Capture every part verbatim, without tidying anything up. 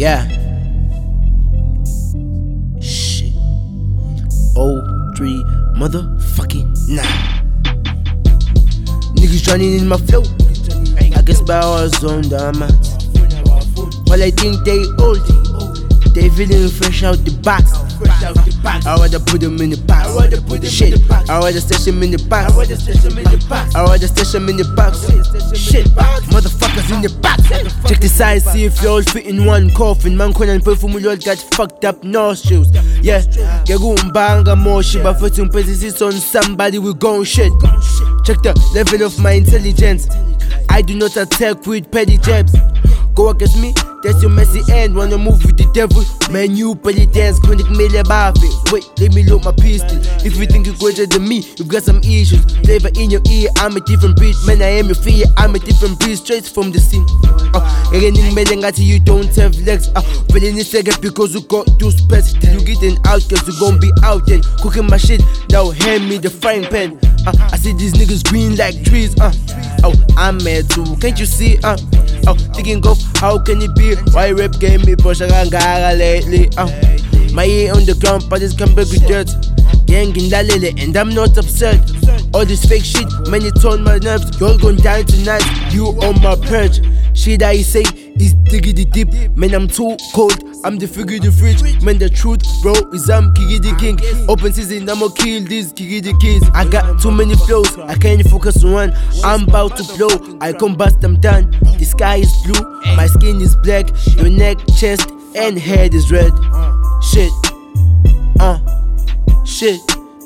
Yeah. Shit. Oh three motherfucking nine. Niggas drowning in my flow. I guess by our zone down. Well, I think they old. They feeling fresh out the box. Fresh out the box. I rather put them in the box. I rather put them Shit. in the box. I rather stash them in the box. I rather stash them in the box. I rather stash them in the box. Shit, Motherfuckers in the box. Check the size, see if you all fit in one coffin. Man couldn't perfume, we all got fucked up nostrils. Yeah, get banga more shit, but first emphasis on somebody we gon' shit. Check the level of my intelligence. I do not attack with petty jabs. Go against me, that's your messy end. Wanna move with the devil, man, you petty dance. Chronic mail about it. Wait, let me load my pistol. If you think you're greater than me, you've got some issues. Flavor in your ear, I'm a different breed. Man, I am your fear, I'm a different breed. Straight from the scene. Uh, Raining melengati, you don't have legs. Uh, feeling this second because you got two spats. Till you getting out, cause you gon' be out then. Cooking my shit, now hand me the frying pan. Uh, I see these niggas green like trees. Uh, oh, I'm mad too, can't you see? Uh, oh, thinking of how can it be? Why rap game me push around lately? Uh, my ear on the ground, but it's come back with dirt. Gang in that lily, and I'm not upset. All this fake shit, man, it on my nerves. You're gon' die tonight, you on my perch. Shit I say is diggity deep. Man, I'm too cold, I'm the figure the fridge. Man, the truth, bro, is I'm Kiki the king. Open season, I'ma kill these Kiki the kids. I got too many flows, I can't focus on one. I'm about to blow, I come bust them down. The sky is blue, my skin is black. Your neck, chest, and head is red. Shit, uh, shit.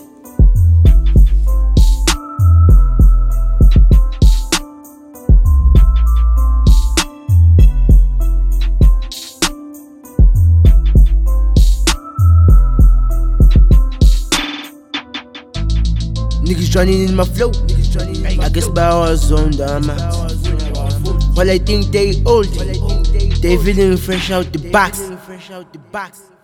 Niggas drowning in my flow. I guess by our zone down. Well, I think they old. They feeling fresh out the box.